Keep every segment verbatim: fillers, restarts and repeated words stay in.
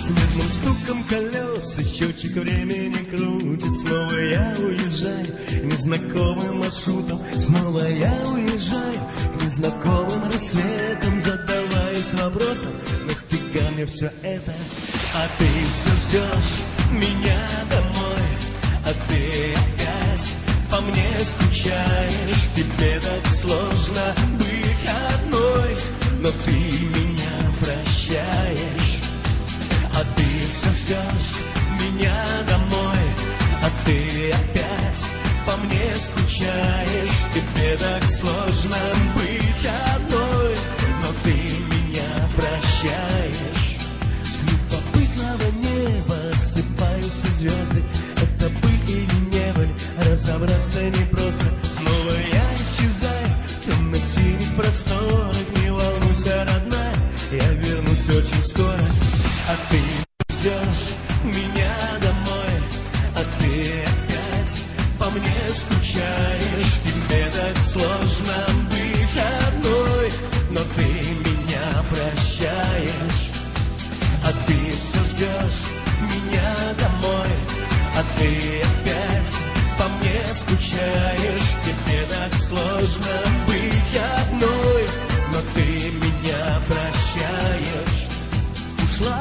С медным стуком колес и счетчик времени крутит. Снова я уезжаю незнакомым маршрутом. Снова я уезжаю незнакомым рассветом. Задаваясь вопросом, нафига мне все это? А ты все ждешь меня домой, а ты опять по мне скучаешь. Тебе так сложно быть одной, но ты меня прощаешь. А ты все ждешь меня домой, а ты опять по мне скучаешь. Тебе так сложно быть одной, но ты меня прощаешь. С любопытного неба осыпаются звезды. Это быль или не быль, разобраться непросто. Снова я исчезаю в темно-синих просторах. Не волнуйся, родная, я вернусь очень скоро. А ты ждешь меня домой, а ты опять по мне скучаешь. Тебе так сложно быть одной, но ты меня прощаешь. А ты все ждешь меня домой, а ты опять по мне скучаешь. Тебе так сложно быть одной, но ты меня прощаешь. Ушла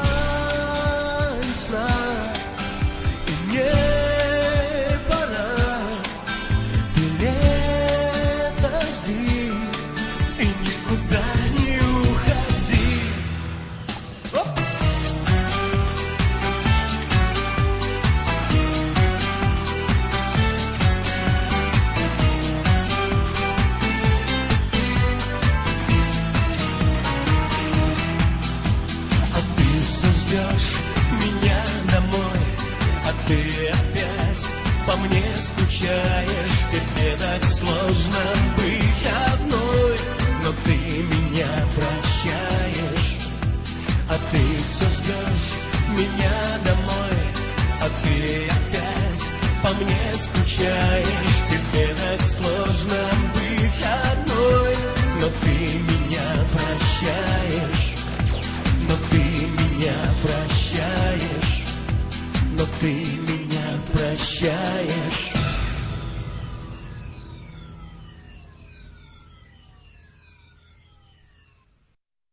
весна, и мне пора. Ты лето жди и никуда не уходи. Оп! Ждешь меня домой, а ты опять по мне скучаешь. Тебе так сложно быть одной, но ты меня прощаешь. А ты все ждешь меня домой, а ты опять по мне скучаешь. Тебе так сложно быть одной, но ты меня прощаешь. Но ты меня прощаешь, но ты меня прощаешь.